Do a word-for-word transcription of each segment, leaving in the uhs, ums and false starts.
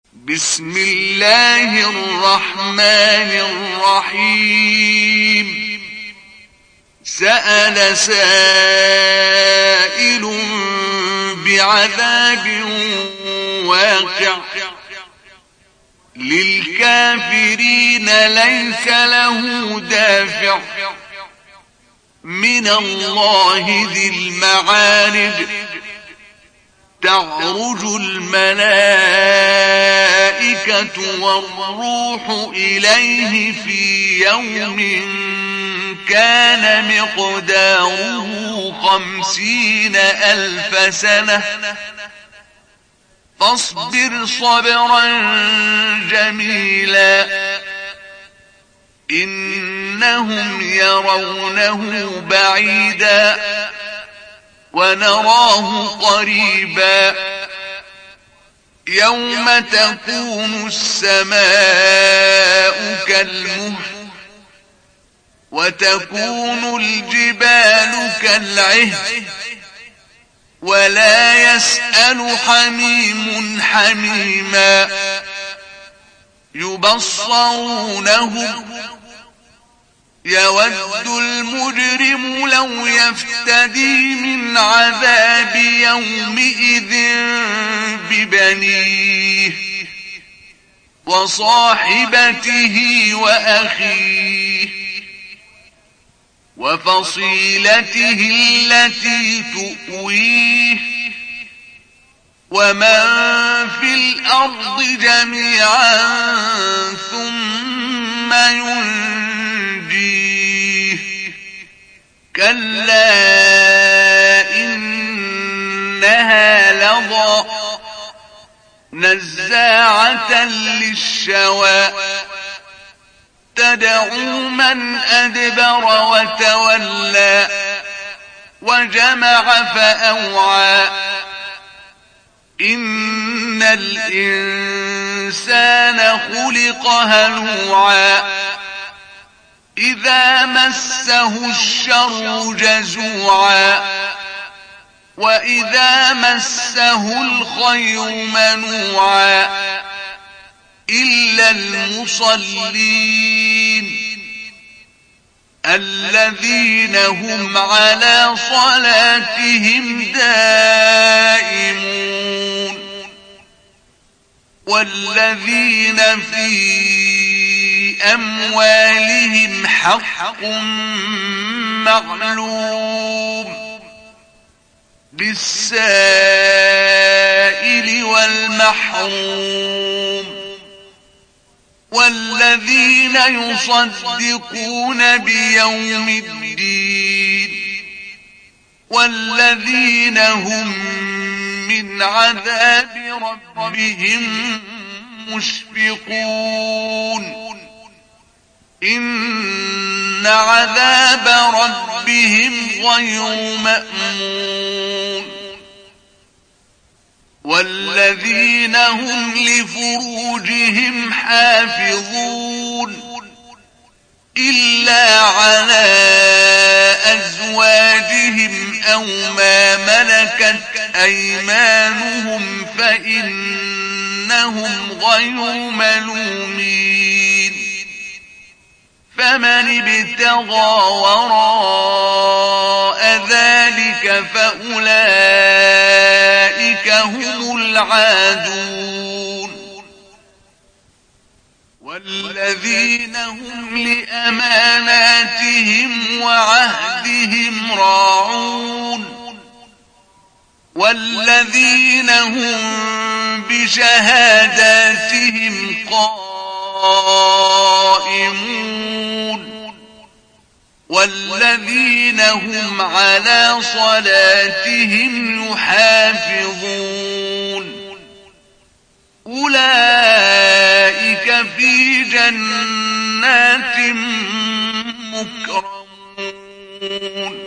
بسم الله الرحمن الرحيم سأل سائل بعذاب واقع للكافرين ليس له دافع من الله ذي المعارج تعرج الملائكة والروح إليه في يوم كان مقداره خمسين ألف سنة فاصبر صبرا جميلا إنهم يرونه بعيدا ونراه قريبا يوم تكون السماء كالمهل وتكون الجبال كالعهن ولا يسأل حميم حميما يبصرونهم يود المجرم لو يفتدي من عذاب يومئذ ببنيه وصاحبته وأخيه وفصيلته التي تؤويه ومن في الأرض جميعا ثم ينجيه كلا إنها لظى نزاعة للشوى تدعو من أدبر وتولى وجمع فأوعى إن الإنسان خلق هلوعا إذا مسه الشر جزوعا وإذا مسه الخير منوعا إلا المصلين الذين هم على صلاتهم دائمون والذين في أموالهم حق معلوم للسائل والمحروم والذين يصدقون بيوم الدين والذين هم من عذاب ربهم مشفقون إن عذاب ربهم غير مأمون والذين هم لفروجهم حافظون إلا على أزواجهم أو ما ملكت أيمانهم فإنهم غير ملومين فمن ابتغى وراء ذلك فأولئك هم العادون والذين هم لأماناتهم وعهدهم راعون والذين هم بشهاداتهم قائمون والذين هم على صلاتهم يحافظون أولئك في جنات مكرمون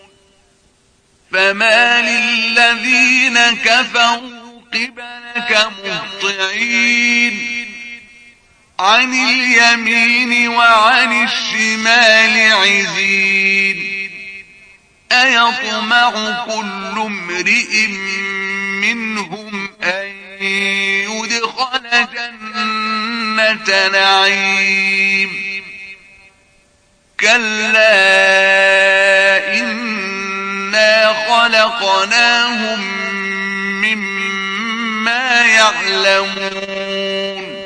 فما للذين كفروا قبلك مهطعين عن اليمين وعن الشمال عزين أيطمع كل امرئ منهم أن يدخل جنة نعيم كلا إنا خلقناهم مما يعلمون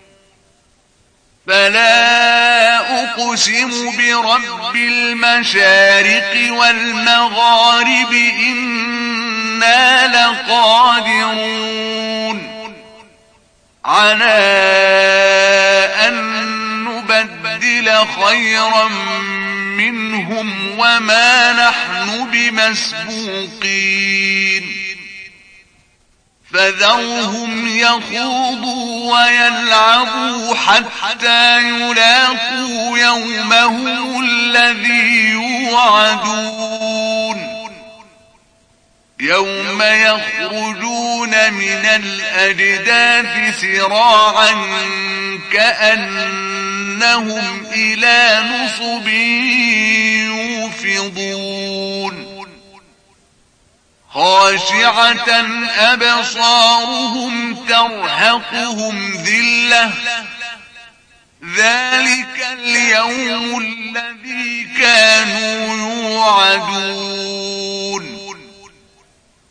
فلا أقسم برب المشارق والمغارب إنا لقادرون على أن نبدل خيرا منهم وما نحن بمسبوقين فذرهم يخوضوا ويلعبوا حتى يلاقوا يومهم الذي يوعدون يوم يخرجون من الأجداث سراعا كأنهم إلى نصب يوفضون خاشعة أبصارهم ترهقهم ذلة ذلك اليوم الذي كانوا يوعدون